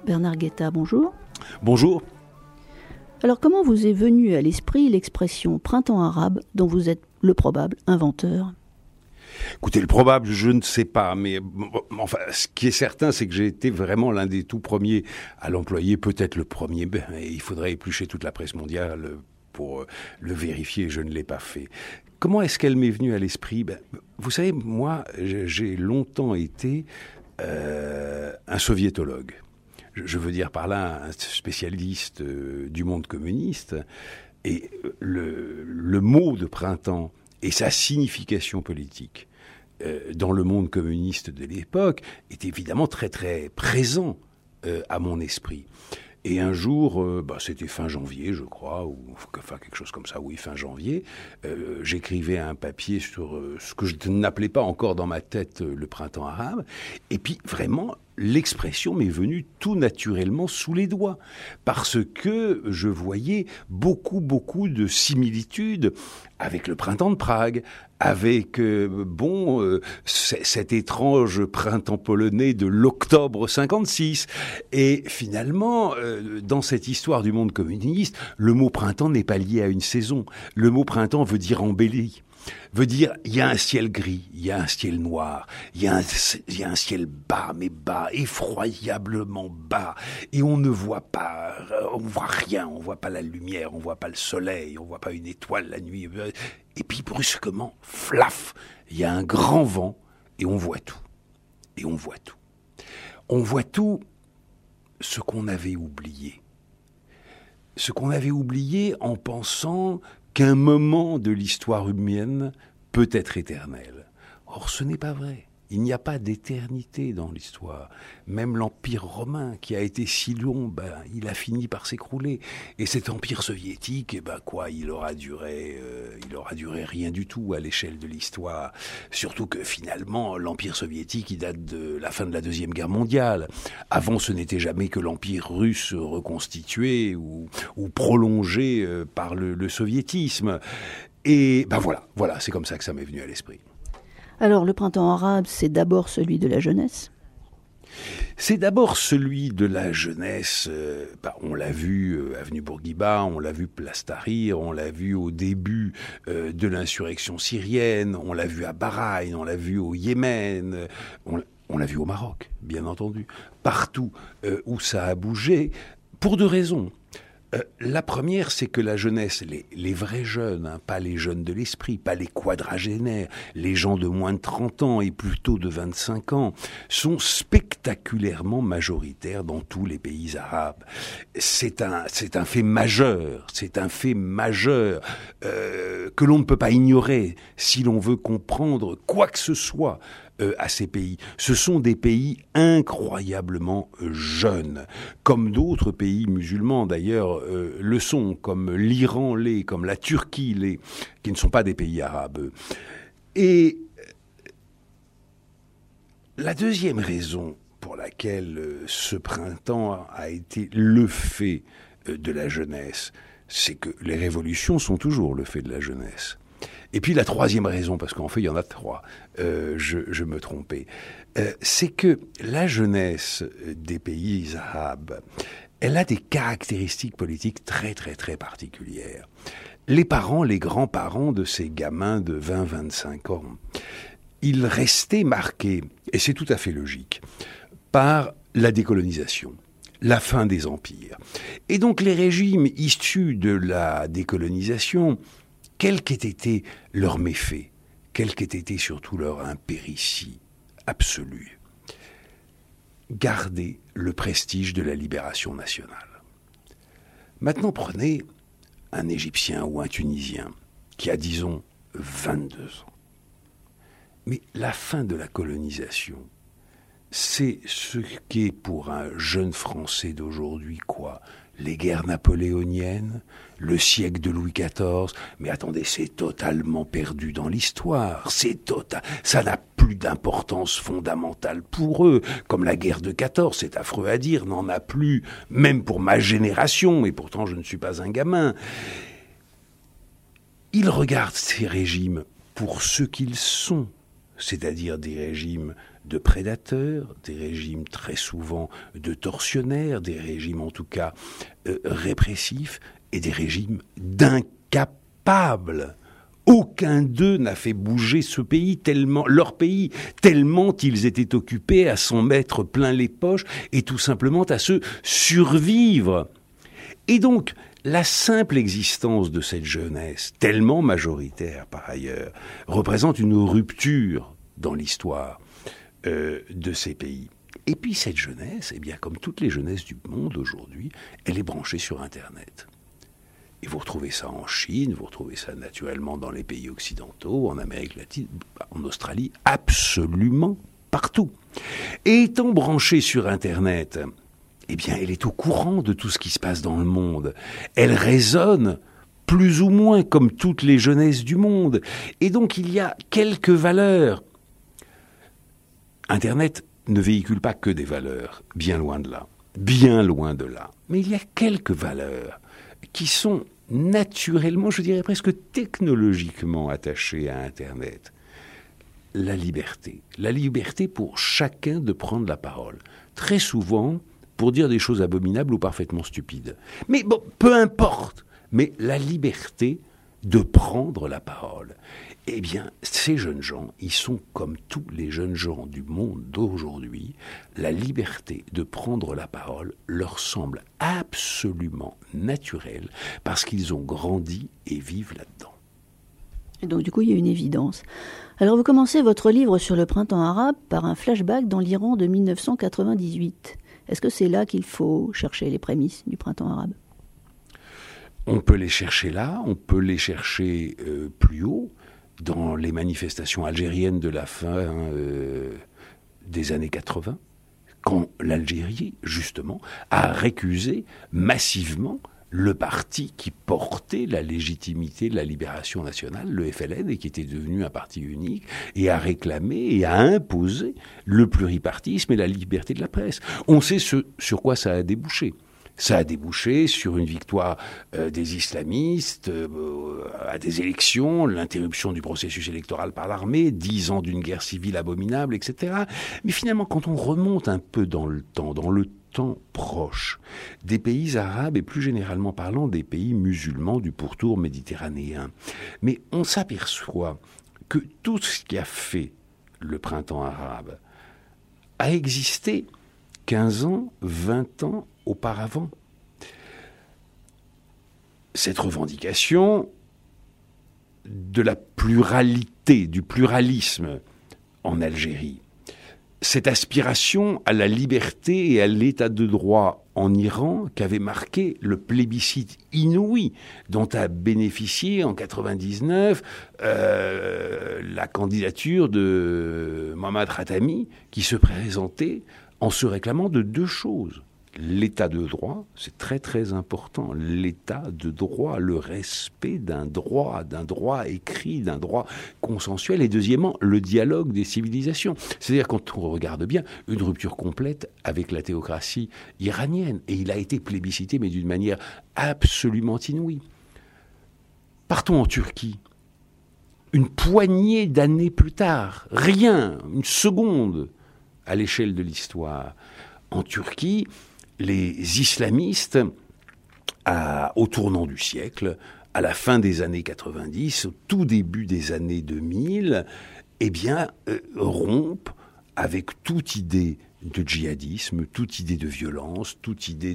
Bernard Guetta, bonjour. Bonjour. Alors comment vous est venue à l'esprit l'expression printemps arabe dont vous êtes le probable inventeur ? Écoutez, le probable, je ne sais pas, mais enfin, ce qui est certain, c'est que j'ai été vraiment l'un des tout premiers à l'employer, peut-être le premier, et il faudrait éplucher toute la presse mondiale pour le vérifier, je ne l'ai pas fait. Comment est-ce qu'elle m'est venue à l'esprit ? Vous savez, moi, j'ai longtemps été un soviétologue. Je veux dire par là un spécialiste du monde communiste, et le mot de printemps et sa signification politique dans le monde communiste de l'époque est évidemment très très présent à mon esprit. Et un jour, c'était fin janvier, je crois, ou enfin quelque chose comme ça, oui, fin janvier, j'écrivais un papier sur ce que je n'appelais pas encore dans ma tête le printemps arabe, et puis vraiment, l'expression m'est venue tout naturellement sous les doigts, parce que je voyais beaucoup de similitudes avec le printemps de Prague, avec cet étrange printemps polonais de l'octobre 56. Et finalement, dans cette histoire du monde communiste, le mot printemps n'est pas lié à une saison. Le mot printemps veut dire embelli. Veut dire, il y a un ciel gris, il y a un ciel noir, il y a un ciel bas, mais bas, effroyablement bas, et on ne voit pas, on voit rien, on voit pas la lumière, on voit pas le soleil, on voit pas une étoile la nuit, et puis brusquement, flaf, il y a un grand vent, et on voit tout, et on voit tout. On voit tout ce qu'on avait oublié. Ce qu'on avait oublié en pensant qu'un moment de l'histoire humaine peut être éternel. Or, ce n'est pas vrai. Il n'y a pas d'éternité dans l'histoire. Même l'Empire romain, qui a été si long, il a fini par s'écrouler. Et cet Empire soviétique, il aura duré rien du tout à l'échelle de l'histoire. Surtout que finalement, l'Empire soviétique, il date de la fin de la Deuxième Guerre mondiale. Avant, ce n'était jamais que l'Empire russe reconstitué ou prolongé par le soviétisme. Et voilà, c'est comme ça que ça m'est venu à l'esprit. Alors, le printemps arabe, c'est d'abord celui de la jeunesse ? C'est d'abord celui de la jeunesse. On l'a vu avenue Bourguiba, on l'a vu place Tahrir, on l'a vu au début de l'insurrection syrienne, on l'a vu à Bahreïn, on l'a vu au Yémen, on l'a vu au Maroc, bien entendu. Partout où ça a bougé, pour deux raisons. La première, c'est que la jeunesse, les vrais jeunes, pas les jeunes de l'esprit, pas les quadragénaires, les gens de moins de 30 ans et plutôt de 25 ans, sont spectaculairement majoritaires dans tous les pays arabes. C'est un fait majeur, que l'on ne peut pas ignorer si l'on veut comprendre quoi que ce soit à ces pays. Ce sont des pays incroyablement jeunes, comme d'autres pays musulmans d'ailleurs le sont, comme l'Iran l'est, comme la Turquie l'est, qui ne sont pas des pays arabes. Et la deuxième raison pour laquelle ce printemps a été le fait de la jeunesse, c'est que les révolutions sont toujours le fait de la jeunesse. Et puis la troisième raison, parce qu'en fait il y en a trois, je me trompais, c'est que la jeunesse des pays arabes, elle a des caractéristiques politiques très très très particulières. Les parents, les grands-parents de ces gamins de 20-25 ans, ils restaient marqués, et c'est tout à fait logique, par la décolonisation, la fin des empires. Et donc les régimes issus de la décolonisation, quels qu'aient été leurs méfaits, quels qu'aient été surtout leur impéritie absolue, gardaient le prestige de la libération nationale. Maintenant, prenez un Égyptien ou un Tunisien qui a, disons, 22 ans. Mais la fin de la colonisation, c'est ce qu'est pour un jeune Français d'aujourd'hui, quoi ? Les guerres napoléoniennes, le siècle de Louis XIV. Mais attendez, c'est totalement perdu dans l'histoire. Ça n'a plus d'importance fondamentale pour eux. Comme la guerre de 14, c'est affreux à dire, n'en a plus, même pour ma génération, et pourtant je ne suis pas un gamin. Ils regardent ces régimes pour ce qu'ils sont. c'est-à-dire des régimes de prédateurs, des régimes très souvent de tortionnaires, des régimes en tout cas répressifs, et des régimes d'incapables. Aucun d'eux n'a fait bouger leur pays, tellement ils étaient occupés à s'en mettre plein les poches et tout simplement à se survivre. Et donc, la simple existence de cette jeunesse, tellement majoritaire par ailleurs, représente une rupture dans l'histoire de ces pays. Et puis cette jeunesse, eh bien, comme toutes les jeunesses du monde aujourd'hui, elle est branchée sur Internet. Et vous retrouvez ça en Chine, vous retrouvez ça naturellement dans les pays occidentaux, en Amérique latine, en Australie, absolument partout. Et étant branchée sur Internet, eh bien, elle est au courant de tout ce qui se passe dans le monde. Elle raisonne plus ou moins comme toutes les jeunesses du monde. Et donc, il y a quelques valeurs. Internet ne véhicule pas que des valeurs, bien loin de là. Bien loin de là. Mais il y a quelques valeurs qui sont naturellement, je dirais presque technologiquement attachées à Internet. La liberté pour chacun de prendre la parole. Très souvent, pour dire des choses abominables ou parfaitement stupides. Mais bon, peu importe, mais la liberté de prendre la parole. Eh bien, ces jeunes gens, ils sont comme tous les jeunes gens du monde d'aujourd'hui. La liberté de prendre la parole leur semble absolument naturelle parce qu'ils ont grandi et vivent là-dedans. Et donc, du coup, il y a une évidence. Alors, vous commencez votre livre sur le printemps arabe par un flashback dans l'Iran de 1998. Est-ce que c'est là qu'il faut chercher les prémices du printemps arabe ? On peut les chercher là, on peut les chercher plus haut, dans les manifestations algériennes de la fin des années 80, quand l'Algérie, justement, a récusé massivement le parti qui portait la légitimité de la libération nationale, le FLN, et qui était devenu un parti unique, et a réclamé et a imposé le pluripartisme et la liberté de la presse. On sait sur quoi ça a débouché. Ça a débouché sur une victoire des islamistes à des élections, l'interruption du processus électoral par l'armée, 10 ans d'une guerre civile abominable, etc. Mais finalement, quand on remonte un peu dans le temps proche, des pays arabes et plus généralement parlant des pays musulmans du pourtour méditerranéen, mais on s'aperçoit que tout ce qui a fait le printemps arabe a existé 15 ans, 20 ans auparavant. Cette revendication de la pluralité, du pluralisme en Algérie, cette aspiration à la liberté et à l'état de droit en Iran qu'avait marqué le plébiscite inouï dont a bénéficié en 99 la candidature de Mohammad Khatami qui se présentait en se réclamant de deux choses. L'état de droit, c'est très très important. L'état de droit, le respect d'un droit écrit, d'un droit consensuel. Et deuxièmement, le dialogue des civilisations. C'est-à-dire, quand on regarde bien, une rupture complète avec la théocratie iranienne. Et il a été plébiscité, mais d'une manière absolument inouïe. Partons en Turquie. Une poignée d'années plus tard, rien, une seconde à l'échelle de l'histoire. En Turquie, les islamistes, au tournant du siècle, à la fin des années 90, au tout début des années 2000, eh bien, rompent avec toute idée de djihadisme, toute idée de violence, toute idée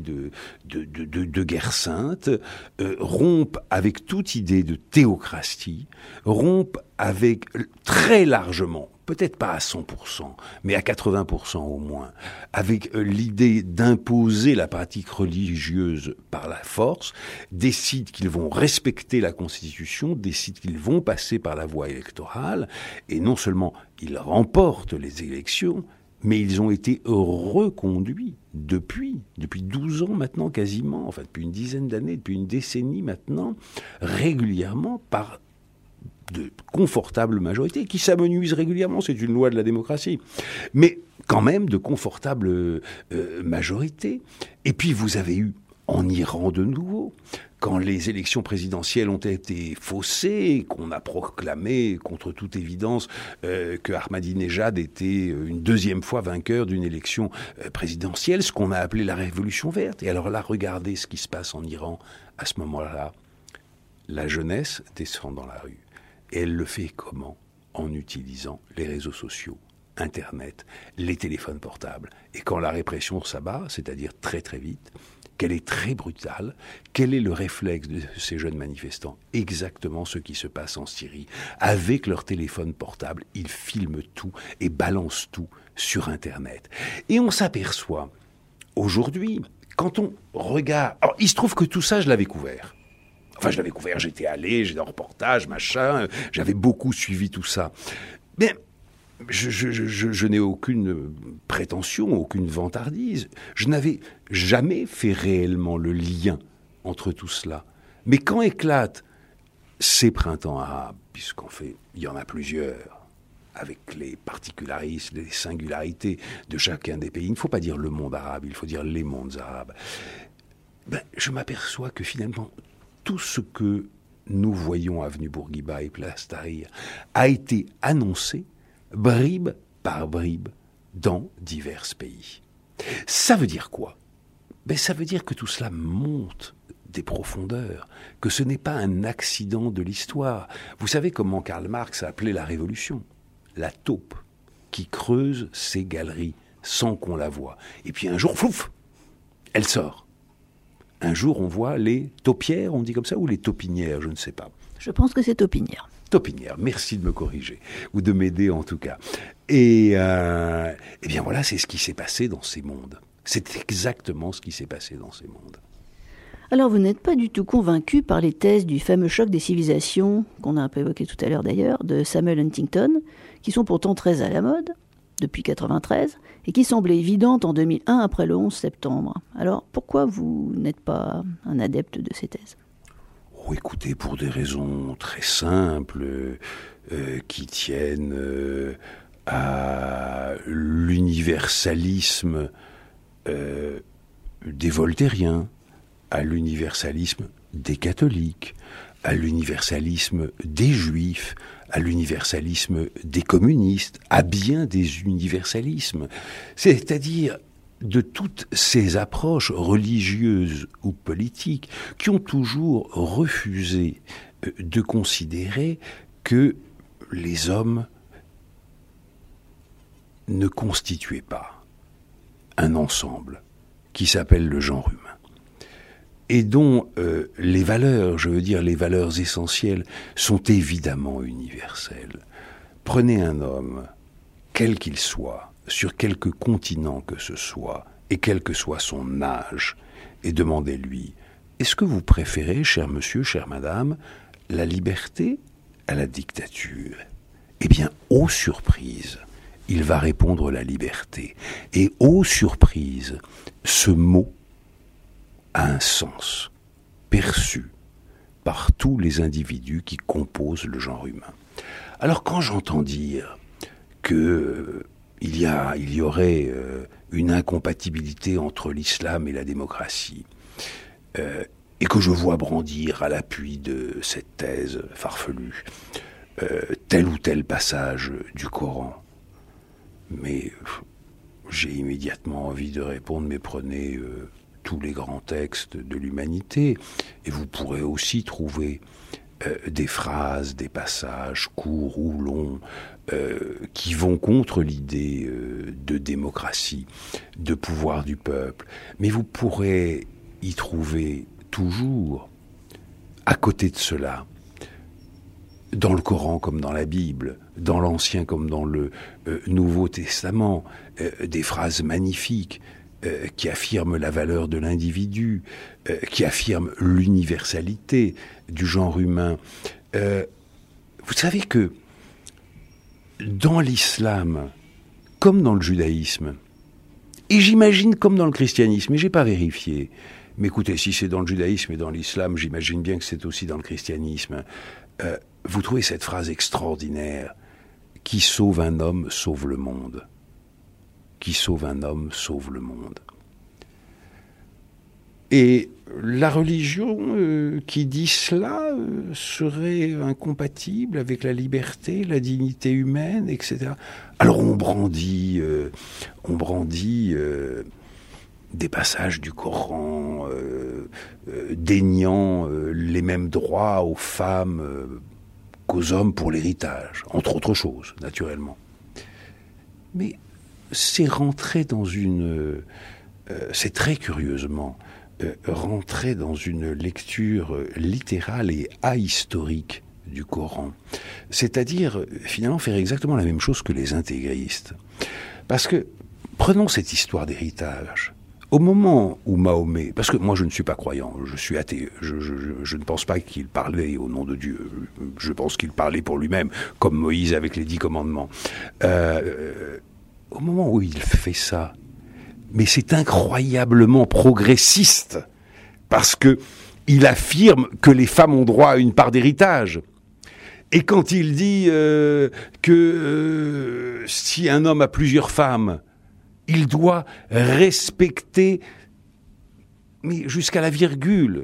de guerre sainte, rompent avec toute idée de théocratie, rompent avec très largement, peut-être pas à 100%, mais à 80% au moins, avec l'idée d'imposer la pratique religieuse par la force, décident qu'ils vont respecter la Constitution, décident qu'ils vont passer par la voie électorale, et non seulement ils remportent les élections, mais ils ont été reconduits depuis 12 ans maintenant quasiment, enfin depuis une dizaine d'années, depuis une décennie maintenant, régulièrement par de confortables majorités qui s'amenuisent régulièrement, c'est une loi de la démocratie, mais quand même de confortables majorités. Et puis vous avez eu en Iran de nouveau, quand les élections présidentielles ont été faussées, qu'on a proclamé contre toute évidence que Ahmadinejad était une deuxième fois vainqueur d'une élection présidentielle, ce qu'on a appelé la révolution verte. Et alors là, regardez ce qui se passe en Iran à ce moment-là. La jeunesse descend dans la rue. Et elle le fait comment ? En utilisant les réseaux sociaux, Internet, les téléphones portables. Et quand la répression s'abat, c'est-à-dire très très vite, qu'elle est très brutale, quel est le réflexe de ces jeunes manifestants ? Exactement ce qui se passe en Syrie. Avec leur téléphone portable, ils filment tout et balancent tout sur Internet. Et on s'aperçoit, aujourd'hui, quand on regarde... Alors, il se trouve que tout ça, je l'avais couvert. Enfin, je l'avais couvert, j'étais allé, j'étais en reportage, machin, j'avais beaucoup suivi tout ça. Mais je n'ai aucune prétention, aucune vantardise. Je n'avais jamais fait réellement le lien entre tout cela. Mais quand éclatent ces printemps arabes, puisqu'en fait, il y en a plusieurs, avec les particularismes, les singularités de chacun des pays, il ne faut pas dire le monde arabe, il faut dire les mondes arabes, je m'aperçois que finalement, tout ce que nous voyons avenue Bourguiba et place Tahrir a été annoncé bribe par bribe dans divers pays. Ça veut dire quoi ? Ça veut dire que tout cela monte des profondeurs, que ce n'est pas un accident de l'histoire. Vous savez comment Karl Marx a appelé la révolution ? La taupe qui creuse ses galeries sans qu'on la voie. Et puis un jour, flouf, elle sort. Un jour, on voit les taupières, on dit comme ça, ou les taupinières, je ne sais pas. Je pense que c'est taupinière. Taupinière, merci de me corriger, ou de m'aider en tout cas. Et bien voilà, c'est ce qui s'est passé dans ces mondes. C'est exactement ce qui s'est passé dans ces mondes. Alors vous n'êtes pas du tout convaincu par les thèses du fameux choc des civilisations, qu'on a un peu évoqué tout à l'heure d'ailleurs, de Samuel Huntington, qui sont pourtant très à la mode, depuis 1993, et qui semblaient évidentes en 2001 après le 11 septembre. Alors pourquoi vous n'êtes pas un adepte de ces thèses ? Oh, écoutez, pour des raisons très simples, qui tiennent à l'universalisme des voltairiens, à l'universalisme des catholiques, à l'universalisme des juifs, à l'universalisme des communistes, à bien des universalismes. C'est-à-dire de toutes ces approches religieuses ou politiques qui ont toujours refusé de considérer que les hommes ne constituaient pas un ensemble qui s'appelle le genre humain et dont les valeurs, je veux dire les valeurs essentielles, sont évidemment universelles. Prenez un homme, quel qu'il soit, sur quelque continent que ce soit, et quel que soit son âge, et demandez-lui, est-ce que vous préférez, cher monsieur, chère madame, la liberté à la dictature ? Eh bien, ô surprise, il va répondre la liberté. Et ô surprise, ce mot a un sens perçu par tous les individus qui composent le genre humain. Alors quand j'entends dire que il y aurait une incompatibilité entre l'islam et la démocratie, et que je vois brandir à l'appui de cette thèse farfelue tel ou tel passage du Coran, mais j'ai immédiatement envie de répondre, mais prenez tous les grands textes de l'humanité, et vous pourrez aussi trouver des phrases, des passages courts ou longs qui vont contre l'idée de démocratie, de pouvoir du peuple. Mais vous pourrez y trouver toujours, à côté de cela, dans le Coran comme dans la Bible, dans l'Ancien comme dans le Nouveau Testament, des phrases magnifiques qui affirment la valeur de l'individu, qui affirment l'universalité du genre humain. Vous savez que dans l'islam, comme dans le judaïsme, et j'imagine comme dans le christianisme, mais j'ai pas vérifié, mais écoutez, si c'est dans le judaïsme et dans l'islam, j'imagine bien que c'est aussi dans le christianisme, vous trouvez cette phrase extraordinaire, « Qui sauve un homme, sauve le monde ». Qui sauve un homme, sauve le monde. Et la religion qui dit cela serait incompatible avec la liberté, la dignité humaine, etc. Alors on brandit des passages du Coran déniant les mêmes droits aux femmes qu'aux hommes pour l'héritage, entre autres choses, naturellement. Mais c'est rentré dans c'est très curieusement rentrer dans une lecture littérale et ahistorique du Coran. C'est-à-dire, finalement, faire exactement la même chose que les intégristes. Parce que, prenons cette histoire d'héritage. Au moment où Mahomet, parce que moi je ne suis pas croyant, je suis athée, je ne pense pas qu'il parlait au nom de Dieu, je pense qu'il parlait pour lui-même, comme Moïse avec les 10 commandements. Au moment où il fait ça, mais c'est incroyablement progressiste, parce que il affirme que les femmes ont droit à une part d'héritage. Et quand il dit que si un homme a plusieurs femmes, il doit respecter, mais jusqu'à la virgule,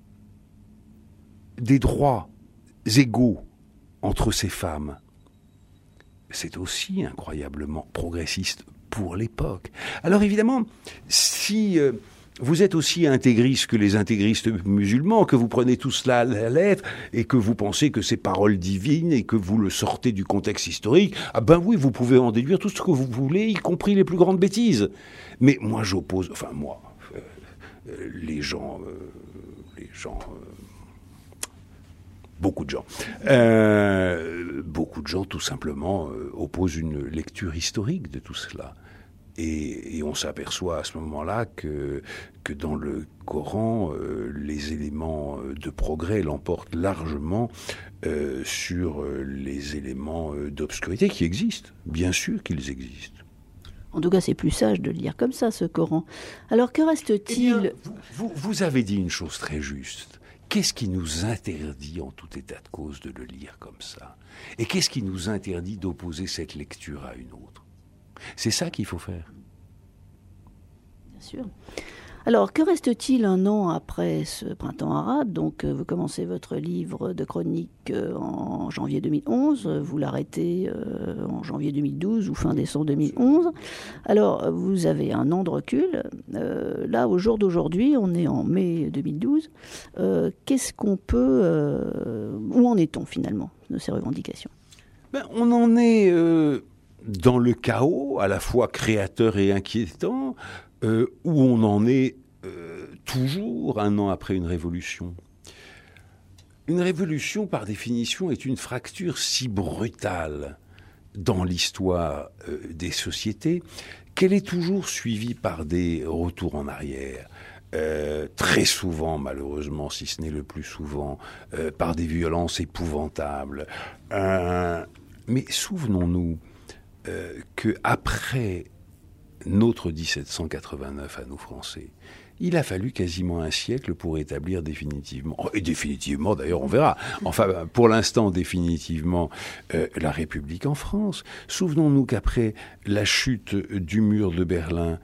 des droits égaux entre ces femmes. C'est aussi incroyablement progressiste pour l'époque. Alors évidemment, si vous êtes aussi intégriste que les intégristes musulmans, que vous prenez tout cela à la lettre et que vous pensez que c'est parole divine et que vous le sortez du contexte historique, ah ben oui, vous pouvez en déduire tout ce que vous voulez, y compris les plus grandes bêtises. Mais moi j'oppose, enfin moi, les gens, beaucoup de gens tout simplement opposent une lecture historique de tout cela. Et on s'aperçoit à ce moment-là que dans le Coran, les éléments de progrès l'emportent largement sur les éléments d'obscurité qui existent. Bien sûr qu'ils existent. En tout cas, c'est plus sage de le lire comme ça, ce Coran. Alors, que reste-t-il ? Vous avez dit une chose très juste. Qu'est-ce qui nous interdit, en tout état de cause, de le lire comme ça ? Et qu'est-ce qui nous interdit d'opposer cette lecture à une autre ? C'est ça qu'il faut faire. Bien sûr. Alors, que reste-t-il un an après ce printemps arabe ? Donc, vous commencez votre livre de chronique en janvier 2011, vous l'arrêtez en janvier 2012 ou fin décembre 2011. Alors, vous avez un an de recul. Là, au jour d'aujourd'hui, on est en mai 2012. Qu'est-ce qu'on peut... où en est-on finalement de ces revendications ? On en est dans le chaos, à la fois créateur et inquiétant, où on en est toujours un an après une révolution. Une révolution, par définition, est une fracture si brutale dans l'histoire des sociétés qu'elle est toujours suivie par des retours en arrière. Très souvent, malheureusement, si ce n'est le plus souvent, par des violences épouvantables. Mais souvenons-nous qu'après notre 1789 à nous Français, il a fallu quasiment un siècle pour établir définitivement, et définitivement d'ailleurs on verra, enfin pour l'instant définitivement, la République en France. Souvenons-nous qu'après la chute du mur de Berlin,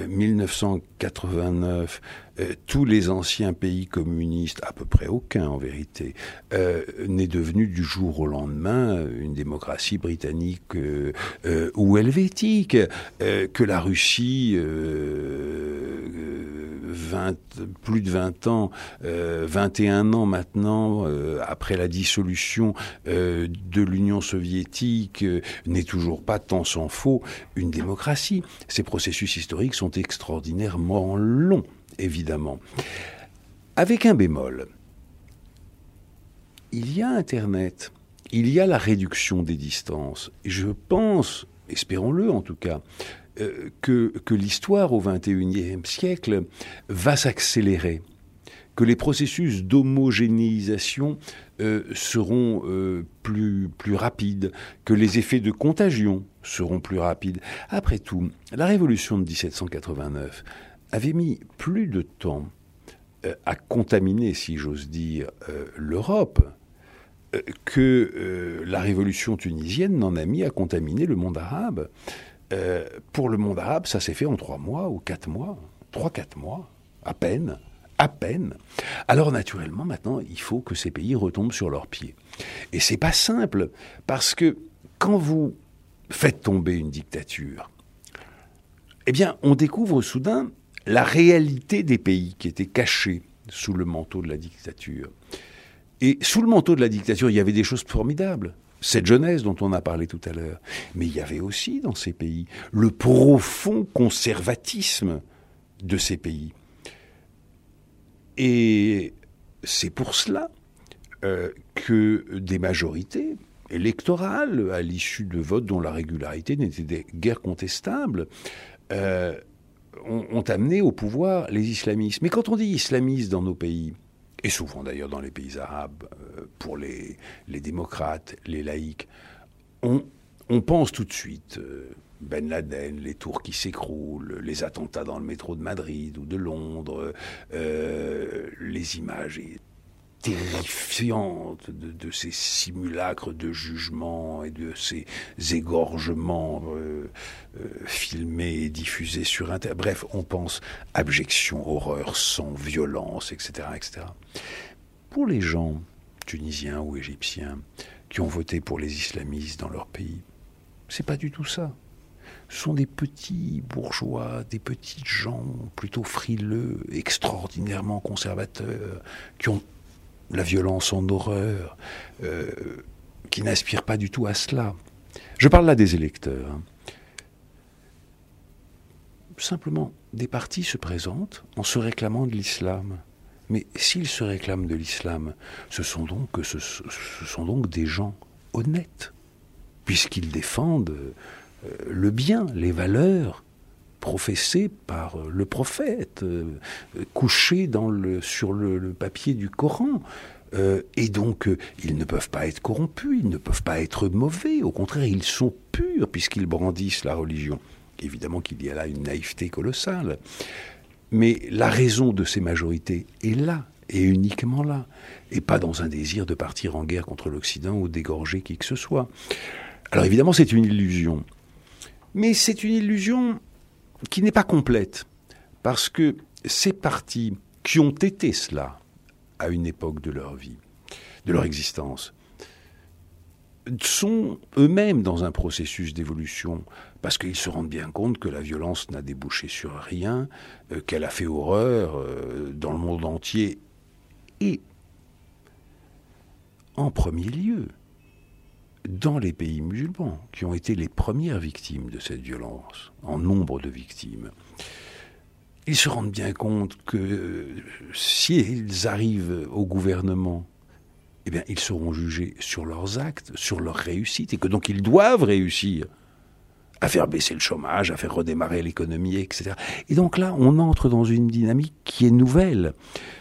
1989, tous les anciens pays communistes, à peu près aucun en vérité, n'est devenu du jour au lendemain une démocratie britannique ou helvétique, que la Russie, plus de 20 ans, 21 ans maintenant, après la dissolution de l'Union soviétique, n'est toujours pas, tant s'en faut, une démocratie. Ces processus historiques sont extraordinairement longs, évidemment. Avec un bémol, il y a Internet, il y a la réduction des distances. Et je pense, espérons-le en tout cas, que l'histoire au XXIe siècle va s'accélérer, que les processus d'homogénéisation seront plus rapides, que les effets de contagion seront plus rapides. Après tout, la révolution de 1789 avait mis plus de temps à contaminer, si j'ose dire, l'Europe que la révolution tunisienne n'en a mis à contaminer le monde arabe. Pour le monde arabe, ça s'est fait en 3 mois ou 4 mois, 3-4 mois, à peine, à peine. Alors naturellement, maintenant, il faut que ces pays retombent sur leurs pieds. Et c'est pas simple, parce que quand vous faites tomber une dictature, eh bien, on découvre soudain la réalité des pays qui étaient cachés sous le manteau de la dictature. Et sous le manteau de la dictature, il y avait des choses formidables. Cette jeunesse dont on a parlé tout à l'heure. Mais il y avait aussi dans ces pays le profond conservatisme de ces pays. Et c'est pour cela que des majorités électorales, à l'issue de votes dont la régularité n'était guère contestable, ont amené au pouvoir les islamistes. Mais quand on dit islamistes dans nos pays, et souvent d'ailleurs dans les pays arabes, pour les démocrates, les laïcs, on pense tout de suite Ben Laden, les tours qui s'écroulent, les attentats dans le métro de Madrid ou de Londres, les images terrifiantes de ces simulacres de jugement et de ces égorgements filmés et diffusés sur Internet. Bref, on pense abjection, horreur, sang, violence, etc., etc. Pour les gens tunisiens ou égyptiens qui ont voté pour les islamistes dans leur pays, c'est pas du tout ça. Ce sont des petits bourgeois, des petits gens plutôt frileux, extraordinairement conservateurs, qui ont la violence en horreur, qui n'aspirent pas du tout à cela. Je parle là des électeurs. Hein. Simplement, des partis se présentent en se réclamant de l'islam. Mais s'ils se réclament de l'islam, ce sont donc des gens honnêtes, puisqu'ils défendent le bien, les valeurs professées par le prophète, couchées sur le papier du Coran. Et donc, ils ne peuvent pas être corrompus, ils ne peuvent pas être mauvais. Au contraire, ils sont purs puisqu'ils brandissent la religion. Évidemment qu'il y a là une naïveté colossale. Mais la raison de ces majorités est là, et uniquement là, et pas dans un désir de partir en guerre contre l'Occident ou d'égorger qui que ce soit. Alors évidemment, c'est une illusion. Mais c'est une illusion qui n'est pas complète, parce que ces partis qui ont été cela à une époque de leur vie, de leur existence, sont eux-mêmes dans un processus d'évolution, parce qu'ils se rendent bien compte que la violence n'a débouché sur rien, qu'elle a fait horreur dans le monde entier, et en premier lieu, dans les pays musulmans, qui ont été les premières victimes de cette violence, en nombre de victimes. Ils se rendent bien compte que s'ils arrivent au gouvernement, eh bien, ils seront jugés sur leurs actes, sur leurs réussites, et que donc ils doivent réussir à faire baisser le chômage, à faire redémarrer l'économie, etc. Et donc là, on entre dans une dynamique qui est nouvelle,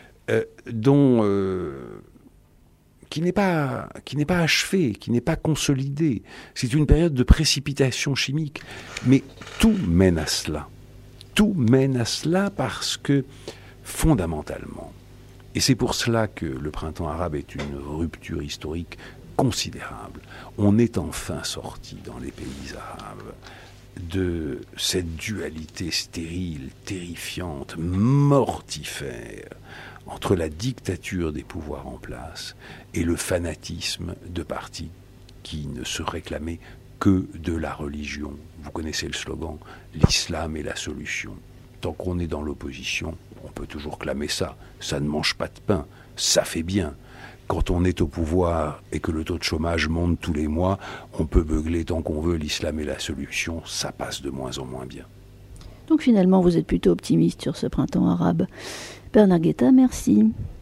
qui n'est pas achevée, qui n'est pas consolidée. C'est une période de précipitation chimique. Mais tout mène à cela. Tout mène à cela parce que, fondamentalement, et c'est pour cela que le printemps arabe est une rupture historique considérable. On est enfin sorti dans les pays arabes de cette dualité stérile, terrifiante, mortifère entre la dictature des pouvoirs en place et le fanatisme de partis qui ne se réclamaient que de la religion. Vous connaissez le slogan, l'islam est la solution. Tant qu'on est dans l'opposition, on peut toujours clamer ça. Ça ne mange pas de pain, ça fait bien. Quand on est au pouvoir et que le taux de chômage monte tous les mois, on peut beugler tant qu'on veut, l'islam est la solution, ça passe de moins en moins bien. Donc finalement, vous êtes plutôt optimiste sur ce printemps arabe. Bernard Guetta, merci.